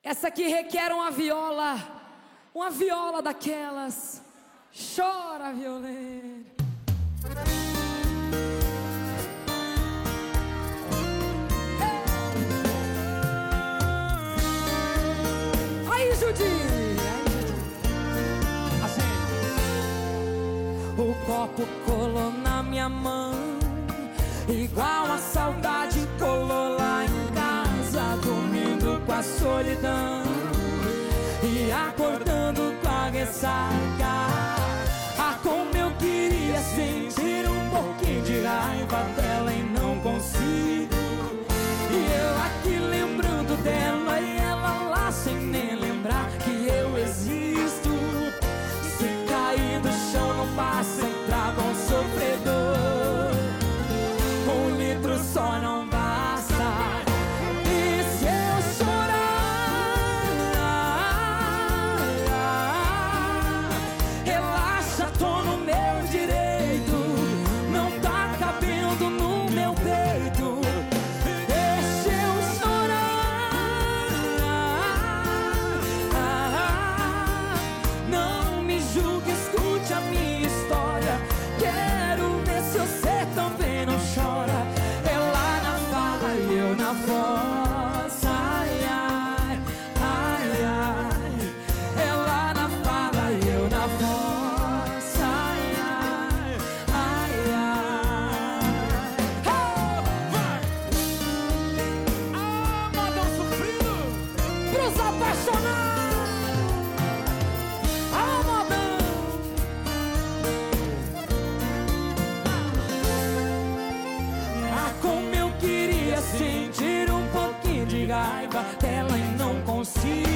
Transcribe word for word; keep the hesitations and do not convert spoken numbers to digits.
Essa aqui requer uma viola, uma viola daquelas. Chora, violeiro. Aí, Judy! Assim. O copo colou na minha mão, igual a saudade colou lá em casa, dormindo com a solidão e acordando com a ressaca. Ah, como eu queria sentir um pouquinho de raiva dela e não consigo. E eu aqui lembrando dela e ela lá sem nem lembrar que eu existo. Se cair do chão não passa, entrava um sofredor. Um litro só não basta. E se eu chorar, relaxa, tô no meu direito. Não tá cabendo no meu peito. Deixa eu chorar. Não me julgue, escute a minha história. Quero ver se você também não chora. Ela na fala e eu na voz. Ai, ai, ai, ai. Ela na fala e eu na voz. Ai, ai, ai, ai. Oh, vai! Ah, modão sofrido! Pros apaixonados. Ah, modão. Ah, como eu queria sentir um pouquinho de raiva dela e não consigo.